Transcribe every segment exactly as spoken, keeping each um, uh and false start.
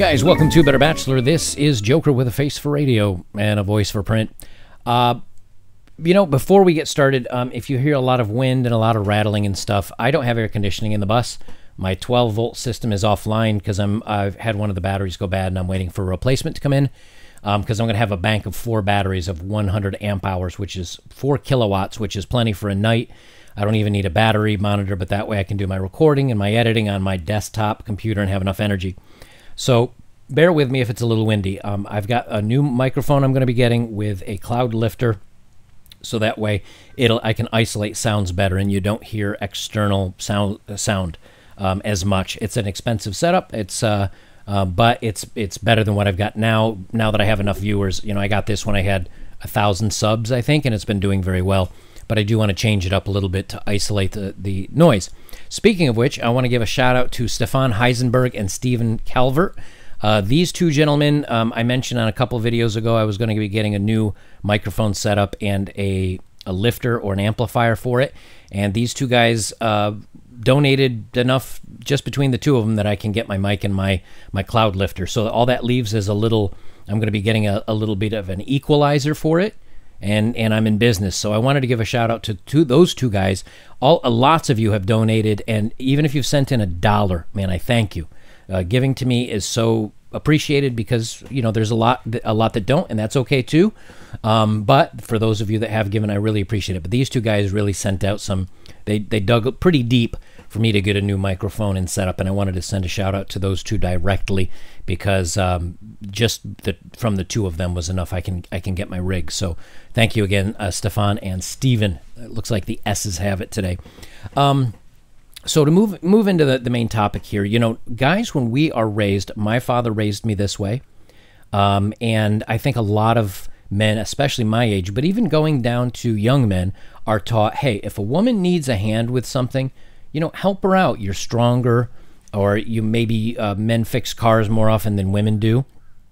guys? Welcome to Better Bachelor. This is Joker with a face for radio and a voice for print. Uh, you know, before we get started, um, if you hear a lot of wind and a lot of rattling and stuff, I don't have air conditioning in the bus. My twelve volt system is offline because I'm I've had one of the batteries go bad and I'm waiting for a replacement to come in. Because um, I'm going to have a bank of four batteries of one hundred amp hours, which is four kilowatts, which is plenty for a night. I don't even need a battery monitor, but that way I can do my recording and my editing on my desktop computer and have enough energy. So bear with me if it's a little windy. Um, I've got a new microphone I'm going to be getting with a cloud lifter, so that way it'll I can isolate sounds better and you don't hear external sound sound um, as much. It's an expensive setup. It's uh, uh, but it's it's better than what I've got now. Now that I have enough viewers, you know, I got this when I had a thousand subs, I think, and it's been doing very well. But I do want to change it up a little bit to isolate the, the noise. Speaking of which, I want to give a shout out to Stefan Heisenberg and Stephen Calvert. Uh, these two gentlemen, um, I mentioned on a couple of videos ago, I was going to be getting a new microphone setup and a, a lifter or an amplifier for it. And these two guys uh, donated enough just between the two of them that I can get my mic and my, my cloud lifter. So all that leaves is a little, I'm going to be getting a, a little bit of an equalizer for it. And and I'm in business, so I wanted to give a shout out to, to those two guys. All uh, lots of you have donated, and even if you've sent in a dollar, man, I thank you. Uh, giving to me is so appreciated because you know there's a lot a lot that don't, and that's okay too. Um, but for those of you that have given, I really appreciate it. But these two guys really sent out some. They they dug pretty deep for me to get a new microphone and setup, and I wanted to send a shout out to those two directly because um, just the, from the two of them was enough. I can I can get my rig. So thank you again, uh, Stefan and Steven. It looks like the S's have it today. Um, so to move move into the, the main topic here, you know, guys, when we are raised, my father raised me this way, um, and I think a lot of men, especially my age, but even going down to young men, are taught, hey, if a woman needs a hand with something, you know, help her out. You're stronger, or you maybe uh, men fix cars more often than women do.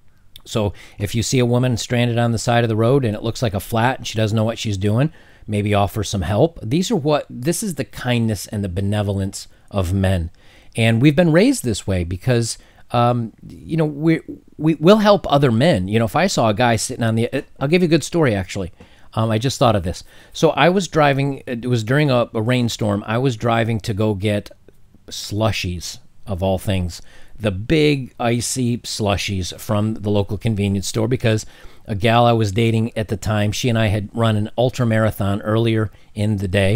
So if you see a woman stranded on the side of the road and it looks like a flat and she doesn't know what she's doing, maybe offer some help. These are what, this is the kindness and the benevolence of men. And we've been raised this way because, um, you know, we we will help other men. You know, if I saw a guy sitting on the, I'll give you a good story actually. Um, I just thought of this. So I was driving, it was during a, a rainstorm, I was driving to go get slushies, of all things. The big, icy slushies from the local convenience store because a gal I was dating at the time, she and I had run an ultra marathon earlier in the day,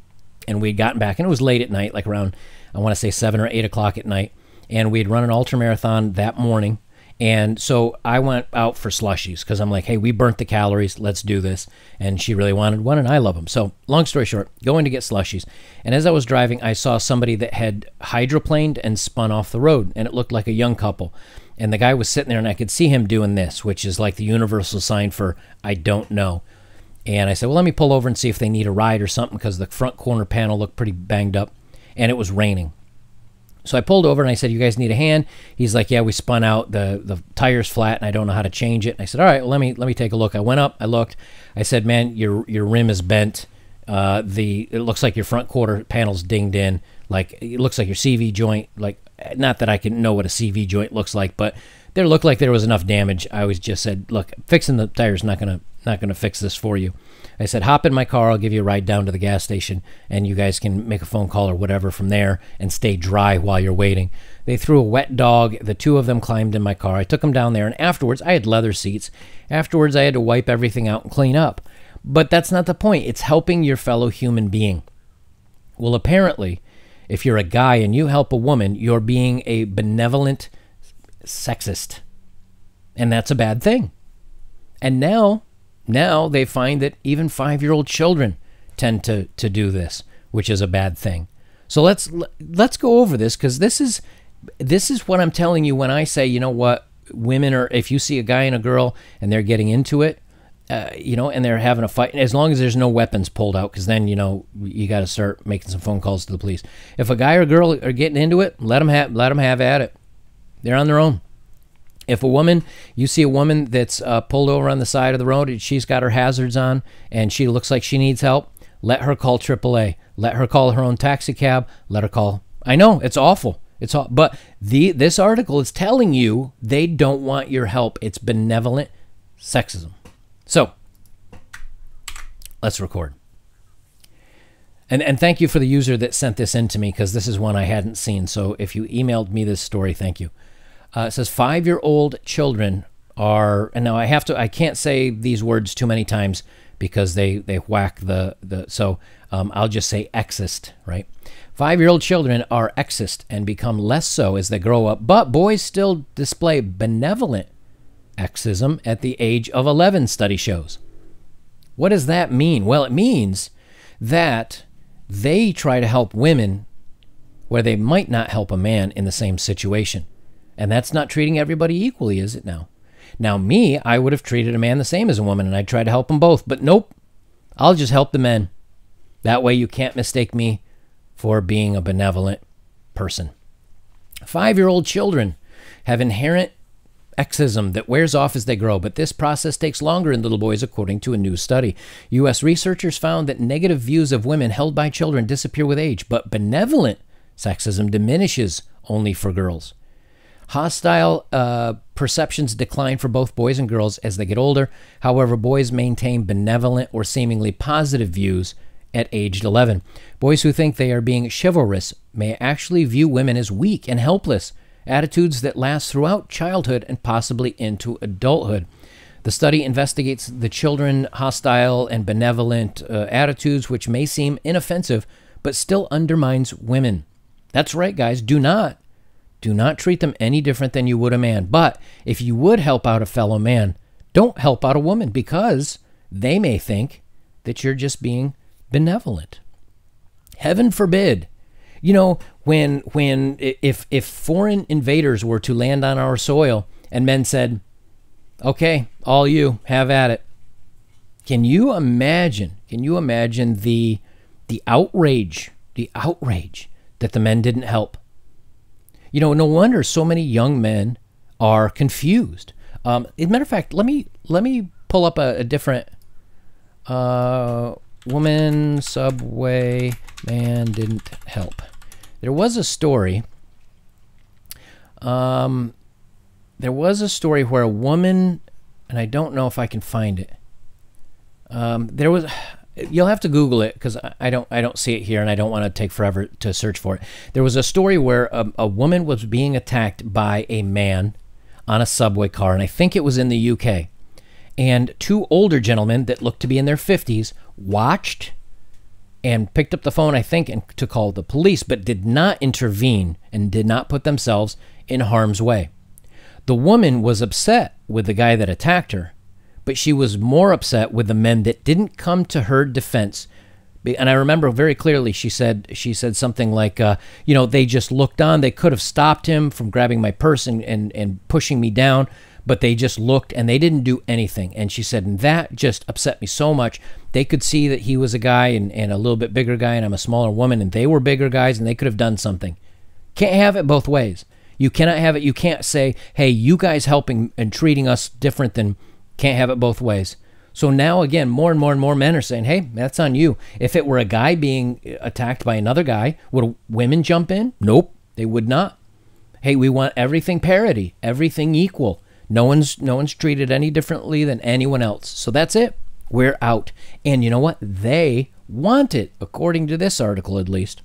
and we'd gotten back, and it was late at night, like around, I want to say seven or eight o'clock at night, and we'd run an ultra marathon that morning. And so I went out for slushies because I'm like, hey, we burnt the calories. Let's do this. And she really wanted one, and I love them. So long story short, going to get slushies. And as I was driving, I saw somebody that had hydroplaned and spun off the road, and it looked like a young couple. And the guy was sitting there, and I could see him doing this, which is like the universal sign for I don't know. And I said, well, let me pull over and see if they need a ride or something because the front corner panel looked pretty banged up, and it was raining. So I pulled over and I said, you guys need a hand? He's like, yeah, we spun out, the the tire's flat and I don't know how to change it. And I said, all right, well, let me let me take a look. I went up, I looked. I said, man, your your rim is bent. Uh, the it looks like your front quarter panel's dinged in. Like it looks like your C V joint. Like not that I can know what a C V joint looks like, but there looked like there was enough damage. I was just said, look, fixing the tire's not gonna not gonna fix this for you. I said, hop in my car, I'll give you a ride down to the gas station, and you guys can make a phone call or whatever from there and stay dry while you're waiting. They threw a wet dog. The two of them climbed in my car. I took them down there, and afterwards, I had leather seats. Afterwards, I had to wipe everything out and clean up. But that's not the point. It's helping your fellow human being. Well, apparently, if you're a guy and you help a woman, you're being a benevolent sexist. And that's a bad thing. And now... Now they find that even five-year-old children tend to, to do this, which is a bad thing. So let's let's go over this because this is this is what I'm telling you when I say, you know what, women are, if you see a guy and a girl and they're getting into it, uh, you know, and they're having a fight, as long as there's no weapons pulled out, because then, you know, you got to start making some phone calls to the police. If a guy or girl are getting into it, let them have let them have at it. They're on their own. If a woman, you see a woman that's uh, pulled over on the side of the road and she's got her hazards on and she looks like she needs help, let her call triple A. Let her call her own taxi cab. Let her call. I know, it's awful. It's all, but the this article is telling you they don't want your help. It's benevolent sexism. So let's record. And and thank you for the user that sent this in to me, because this is one I hadn't seen. So if you emailed me this story, thank you. Uh, it says five-year-old children are, and now I have to, I can't say these words too many times because they they whack the the. So um, I'll just say exist, right? Five-year-old children are exist and become less so as they grow up, but boys still display benevolent exism at the age of eleven, study shows. What does that mean? Well, it means that they try to help women where they might not help a man in the same situation. And that's not treating everybody equally, is it now? Now, me, I would have treated a man the same as a woman, and I'd try to help them both. But nope, I'll just help the men. That way you can't mistake me for being a benevolent person. Five-year-old children have inherent exism that wears off as they grow, but this process takes longer in little boys, according to a new study. U S researchers found that negative views of women held by children disappear with age, but benevolent sexism diminishes only for girls. Hostile uh, perceptions decline for both boys and girls as they get older. However, boys maintain benevolent or seemingly positive views at age eleven. Boys who think they are being chivalrous may actually view women as weak and helpless, attitudes that last throughout childhood and possibly into adulthood. The study investigates the children hostile and benevolent uh, attitudes, which may seem inoffensive, but still undermines women. That's right, guys. Do not, do not treat them any different than you would a man. But if you would help out a fellow man, don't help out a woman, because they may think that you're just being benevolent. Heaven forbid. You know, when when if if foreign invaders were to land on our soil and men said, "Okay, all you, have at it." Can you imagine? Can you imagine the the outrage, the outrage that the men didn't help? You know, no wonder so many young men are confused. Um, as a matter of fact, let me let me pull up a, a different uh, woman subway man didn't help. There was a story. Um, there was a story where a woman, and I don't know if I can find it. Um, there was. You'll have to Google it, because I don't I don't see it here, and I don't want to take forever to search for it. There was a story where a, a woman was being attacked by a man on a subway car, and I think it was in the U K. And two older gentlemen that looked to be in their fifties watched and picked up the phone, I think, and to call the police, but did not intervene and did not put themselves in harm's way. The woman was upset with the guy that attacked her, but she was more upset with the men that didn't come to her defense. And I remember very clearly she said she said something like, uh, you know, they just looked on. They could have stopped him from grabbing my purse and, and, and pushing me down, but they just looked and they didn't do anything. And she said, and that just upset me so much. They could see that he was a guy and, and a little bit bigger guy, and I'm a smaller woman, and they were bigger guys, and they could have done something. Can't have it both ways. You cannot have it. You can't say, hey, you guys helping and treating us different than... Can't have it both ways. So now, again, more and more and more men are saying, hey, that's on you. If it were a guy being attacked by another guy, would women jump in? Nope, they would not. Hey, we want everything parity, everything equal. No one's no one's treated any differently than anyone else. So that's it. We're out. And you know what? They want it, according to this article at least.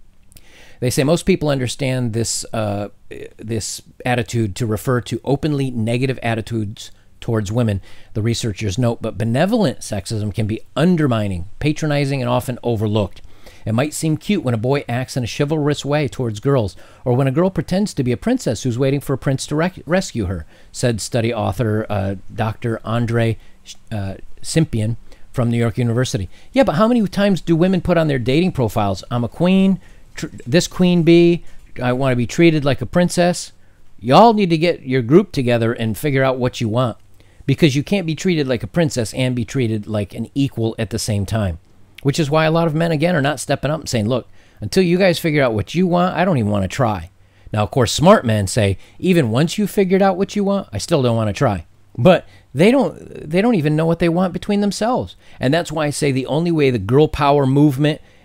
They say most people understand this uh, this attitude to refer to openly negative attitudes towards women, the researchers note, but benevolent sexism can be undermining, patronizing, and often overlooked. It might seem cute when a boy acts in a chivalrous way towards girls, or when a girl pretends to be a princess who's waiting for a prince to rec- rescue her, said study author uh, Doctor Andre uh, Simpian from New York University. Yeah, but how many times do women put on their dating profiles, I'm a queen, tr- this queen bee, I want to be treated like a princess? Y'all need to get your group together and figure out what you want, because you can't be treated like a princess and be treated like an equal at the same time. Which is why a lot of men, again, are not stepping up and saying, look, until you guys figure out what you want, I don't even want to try. Now, of course, smart men say, even once you figured out what you want, I still don't want to try. But they don't they don't even know what they want between themselves. And that's why I say the only way the girl power movement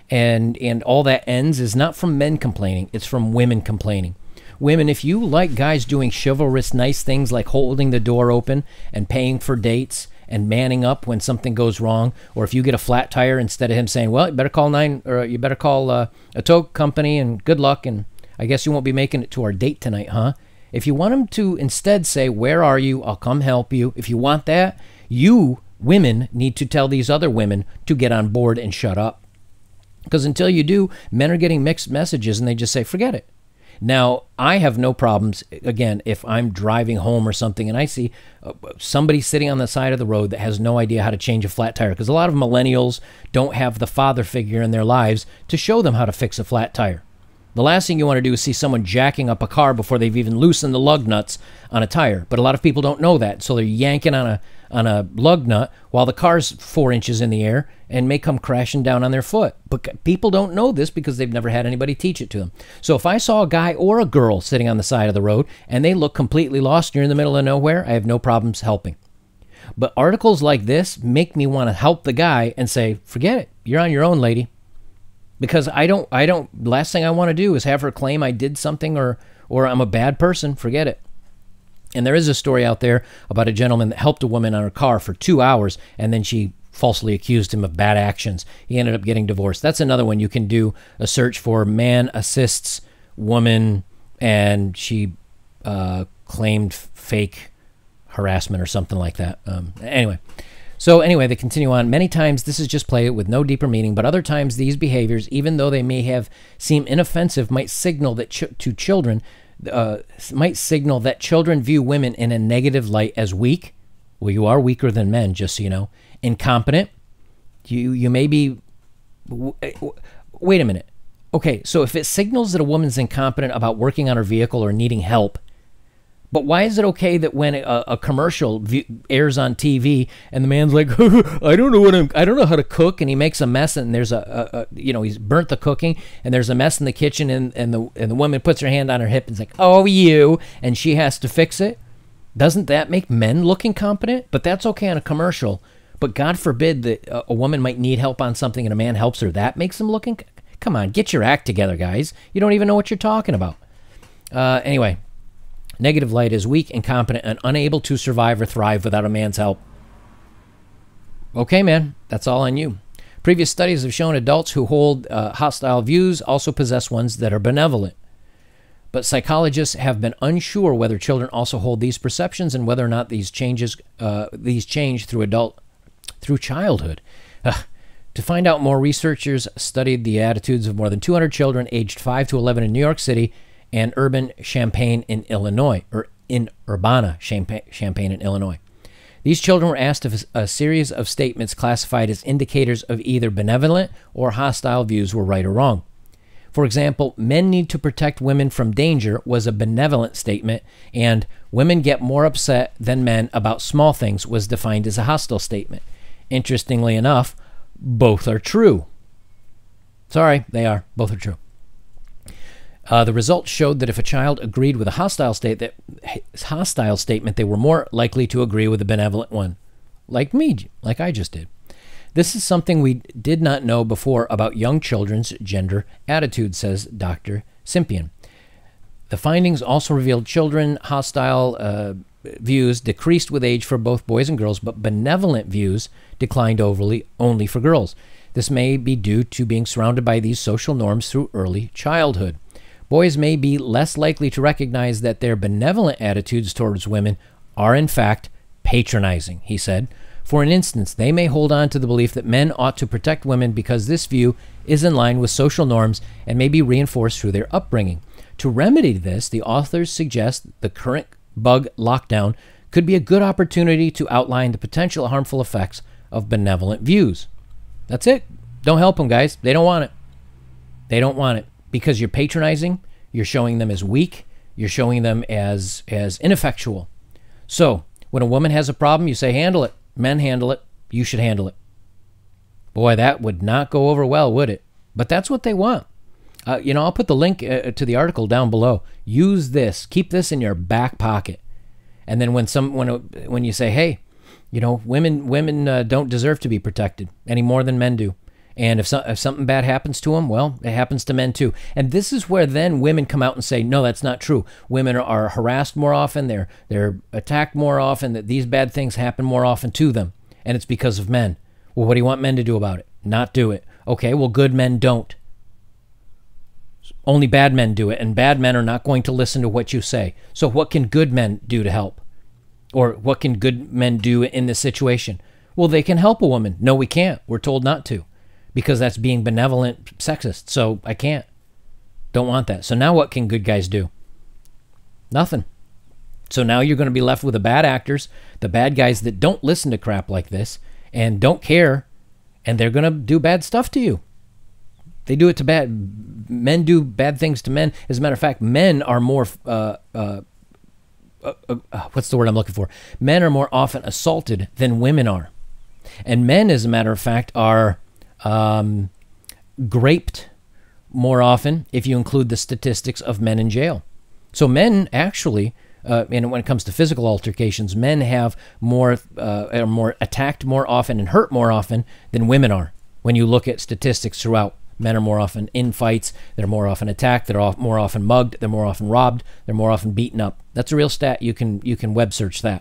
And and all that ends is not from men complaining, it's from women complaining. Women, if you like guys doing chivalrous, nice things like holding the door open and paying for dates and manning up when something goes wrong, or if you get a flat tire, instead of him saying, well, you better call nine, or you better call uh, a tow company and good luck, and I guess you won't be making it to our date tonight, huh? If you want him to instead say, where are you? I'll come help you. If you want that, you women need to tell these other women to get on board and shut up. Because until you do, men are getting mixed messages and they just say, forget it. Now, I have no problems, again, if I'm driving home or something and I see uh, somebody sitting on the side of the road that has no idea how to change a flat tire, because a lot of millennials don't have the father figure in their lives to show them how to fix a flat tire. The last thing you want to do is see someone jacking up a car before they've even loosened the lug nuts on a tire. But a lot of people don't know that, so they're yanking on a on a lug nut while the car's four inches in the air and may come crashing down on their foot. But people don't know this because they've never had anybody teach it to them. So if I saw a guy or a girl sitting on the side of the road and they look completely lost, you're in the middle of nowhere, I have no problems helping. But articles like this make me want to help the guy and say, forget it, you're on your own, lady. Because I don't, I don't, last thing I want to do is have her claim I did something or, or I'm a bad person. Forget it. And there is a story out there about a gentleman that helped a woman on her car for two hours and then she falsely accused him of bad actions. He ended up getting divorced. That's another one you can do a search for. Man assists woman, and she uh, claimed fake harassment or something like that. Um, anyway. So anyway, they continue on. Many times this is just play with no deeper meaning, but other times these behaviors, even though they may have seem inoffensive, might signal that ch- to children, uh, might signal that children view women in a negative light as weak. Well, you are weaker than men, just so you know. Incompetent. You you may be. Wait a minute. Okay, so if it signals that a woman's incompetent about working on her vehicle or needing help, but why is it okay that when a, a commercial v- airs on T V and the man's like, I don't know what I'm, I don't know how to cook, and he makes a mess, and there's a, a, a you know, he's burnt the cooking, and there's a mess in the kitchen, and, and the and the woman puts her hand on her hip and is like, oh, you, and she has to fix it. Doesn't that make men look incompetent? But that's okay on a commercial. But God forbid that a, a woman might need help on something and a man helps her. That makes them look inc- Come on, get your act together, guys. You don't even know what you're talking about. Uh, anyway. Negative light is weak, incompetent, and unable to survive or thrive without a man's help. Okay, man, that's all on you. Previous studies have shown adults who hold uh, hostile views also possess ones that are benevolent. But psychologists have been unsure whether children also hold these perceptions and whether or not these changes uh, these change through adult through childhood. Uh, to find out more, researchers studied the attitudes of more than two hundred children aged five to eleven in New York City and urban Champaign in Illinois, or in Urbana, Champaign, Champaign in Illinois. These children were asked if a series of statements classified as indicators of either benevolent or hostile views were right or wrong. For example, men need to protect women from danger was a benevolent statement, and women get more upset than men about small things was defined as a hostile statement. Interestingly enough, both are true. Sorry, they are. Both are true. Uh, the results showed that if a child agreed with a hostile state that hostile statement, they were more likely to agree with a benevolent one, like me, like I just did. This is something we did not know before about young children's gender attitudes, says Doctor Simpian. The findings also revealed children hostile uh, views decreased with age for both boys and girls, but benevolent views declined overly only for girls. This may be due to being surrounded by these social norms through early childhood. Boys may be less likely to recognize that their benevolent attitudes towards women are in fact patronizing, he said. For an instance, they may hold on to the belief that men ought to protect women because this view is in line with social norms and may be reinforced through their upbringing. To remedy this, the authors suggest the current bug lockdown could be a good opportunity to outline the potential harmful effects of benevolent views. That's it. Don't help them, guys. They don't want it. They don't want it. Because you're patronizing, you're showing them as weak, you're showing them as as ineffectual. So, when a woman has a problem, you say, handle it. Men handle it. You should handle it. Boy, that would not go over well, would it? But that's what they want. Uh, you know, I'll put the link uh, to the article down below. Use this. Keep this in your back pocket. And then when some when when you say, hey, you know, women women uh, don't deserve to be protected any more than men do. And if, so, if something bad happens to them, well, it happens to men too. And this is where then women come out and say, no, that's not true. Women are, are harassed more often. They're, they're attacked more often. That these bad things happen more often to them. And it's because of men. Well, what do you want men to do about it? Not do it. Okay, well, good men don't. Only bad men do it. And bad men are not going to listen to what you say. So what can good men do to help? Or what can good men do in this situation? Well, they can help a woman. No, we can't. We're told not to. Because that's being benevolent sexist. So I can't. Don't want that. So now what can good guys do? Nothing. So now you're going to be left with the bad actors, the bad guys that don't listen to crap like this and don't care, and they're going to do bad stuff to you. They do it to bad... Men do bad things to men. As a matter of fact, men are more... Uh, uh, uh, uh, what's the word I'm looking for? Men are more often assaulted than women are. And men, as a matter of fact, are... Um, graped more often if you include the statistics of men in jail. So men actually, uh, and when it comes to physical altercations, men have more, uh, are more attacked more often and hurt more often than women are. When you look at statistics throughout, men are more often in fights, they're more often attacked, they're more often mugged, they're more often robbed, they're more often beaten up. That's a real stat. You can you can web search that.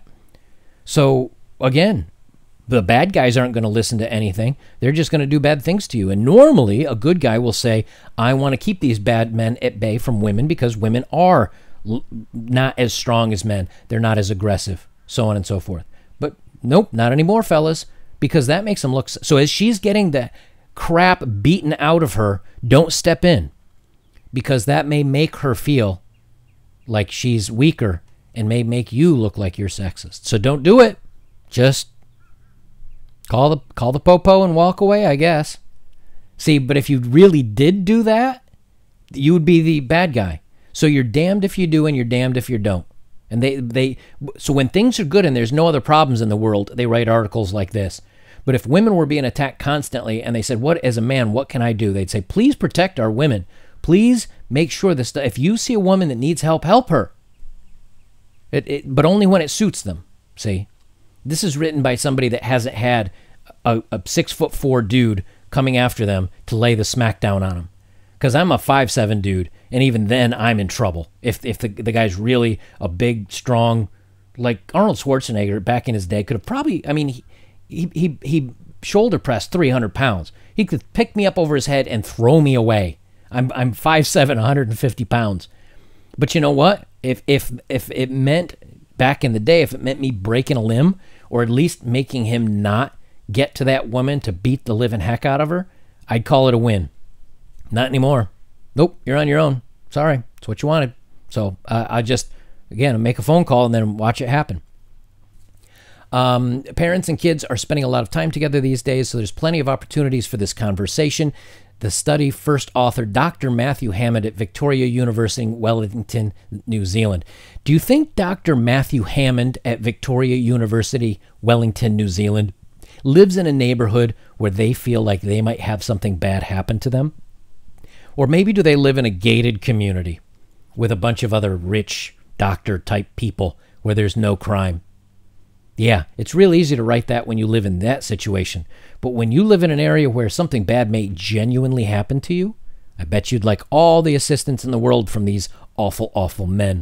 So again, the bad guys aren't going to listen to anything. They're just going to do bad things to you. And normally, a good guy will say, I want to keep these bad men at bay from women because women are l- not as strong as men. They're not as aggressive, so on and so forth. But nope, not anymore, fellas, because that makes them look... So as she's getting the crap beaten out of her, don't step in, because that may make her feel like she's weaker and may make you look like you're sexist. So don't do it. Just... Call the call the popo and walk away, I guess. See, but if you really did do that, you would be the bad guy. So you're damned if you do and you're damned if you don't. And they they so when things are good and there's no other problems in the world, they write articles like this. But if women were being attacked constantly and they said, "What as a man, what can I do?" They'd say, "Please protect our women. Please make sure this if you see a woman that needs help, help her." It, it but only when it suits them. See? This is written by somebody that hasn't had a, a six foot four dude coming after them to lay the smackdown on them. Because I'm a five seven dude, and even then I'm in trouble. If if the, the guy's really a big, strong, like Arnold Schwarzenegger back in his day could have probably, I mean, he he he, he shoulder pressed three hundred pounds. He could pick me up over his head and throw me away. I'm I'm five seven, one hundred fifty pounds. But you know what? If if if it meant back in the day, if it meant me breaking a limb, or at least making him not get to that woman to beat the living heck out of her, I'd call it a win. Not anymore. Nope, you're on your own. Sorry, it's what you wanted. So uh, I just, again, make a phone call and then watch it happen. Um, parents and kids are spending a lot of time together these days, so there's plenty of opportunities for this conversation. The study first authored Doctor Matthew Hammond at Victoria University, Wellington, New Zealand. Do you think Doctor Matthew Hammond at Victoria University, Wellington, New Zealand, lives in a neighborhood where they feel like they might have something bad happen to them? Or maybe do they live in a gated community with a bunch of other rich doctor-type people where there's no crime? Yeah, it's real easy to write that when you live in that situation. But when you live in an area where something bad may genuinely happen to you, I bet you'd like all the assistance in the world from these awful, awful men.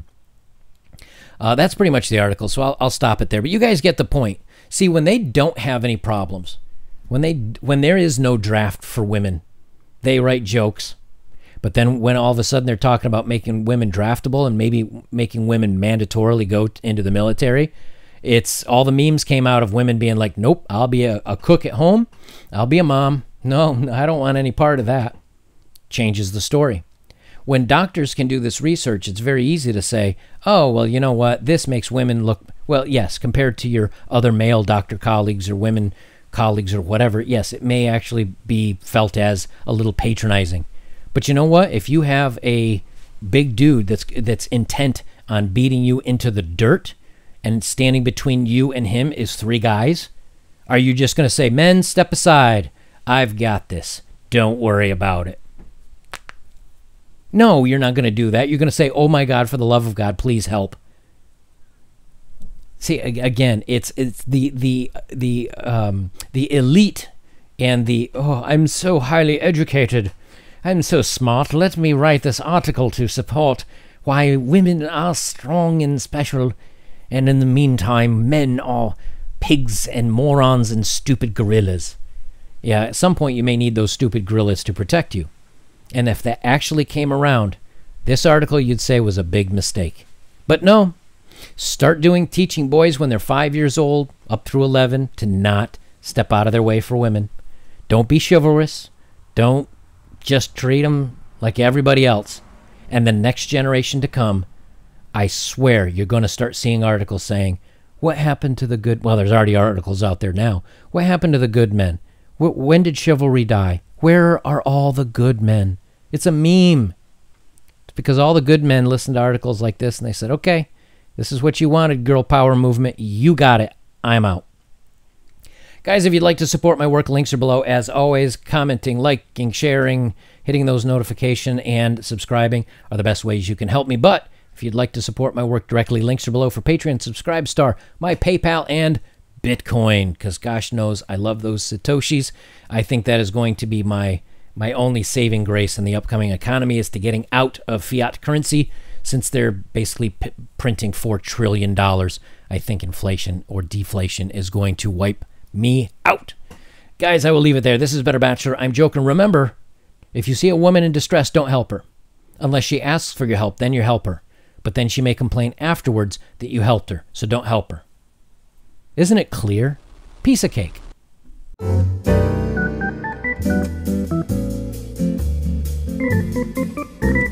Uh, that's pretty much the article, so I'll, I'll stop it there. But you guys get the point. See, when they don't have any problems, when they when there is no draft for women, they write jokes. But then when all of a sudden they're talking about making women draftable and maybe making women mandatorily go t- into the military, it's all the memes came out of women being like, nope, I'll be a, a cook at home. I'll be a mom. No, I don't want any part of that. Changes the story. When doctors can do this research, it's very easy to say, oh, well, you know what? This makes women look, well, yes, compared to your other male doctor colleagues or women colleagues or whatever, yes, it may actually be felt as a little patronizing. But you know what? If you have a big dude that's that's intent on beating you into the dirt, and standing between you and him is three guys, are you just going to say, men, step aside. I've got this. Don't worry about it. No, you're not going to do that. You're going to say, oh my God, for the love of God, please help. See, again, it's it's the the the um, the elite and the, oh, I'm so highly educated, I'm so smart, let me write this article to support why women are strong and special, and in the meantime, men are pigs and morons and stupid gorillas. Yeah, at some point you may need those stupid gorillas to protect you. And if that actually came around, this article you'd say was a big mistake. But no, start doing teaching boys when they're five years old, up through eleven, to not step out of their way for women. Don't be chivalrous. Don't just treat them like everybody else. And the next generation to come, I swear you're going to start seeing articles saying, what happened to the good... Well, there's already articles out there now. What happened to the good men? When did chivalry die? Where are all the good men? It's a meme. It's because all the good men listened to articles like this and they said, okay, this is what you wanted, girl power movement. You got it. I'm out. Guys, if you'd like to support my work, links are below. As always, commenting, liking, sharing, hitting those notifications, and subscribing are the best ways you can help me. But if you'd like to support my work directly, links are below for Patreon, Subscribestar, my PayPal, and Bitcoin, because gosh knows I love those Satoshis. I think that is going to be my my only saving grace in the upcoming economy, is to getting out of fiat currency, since they're basically p printing four trillion dollars. I think inflation or deflation is going to wipe me out. Guys, I will leave it there. This is Better Bachelor. I'm joking. Remember, if you see a woman in distress, don't help her. Unless she asks for your help, then you help her. But then she may complain afterwards that you helped her, so don't help her. Isn't it clear? Piece of cake. Thank you.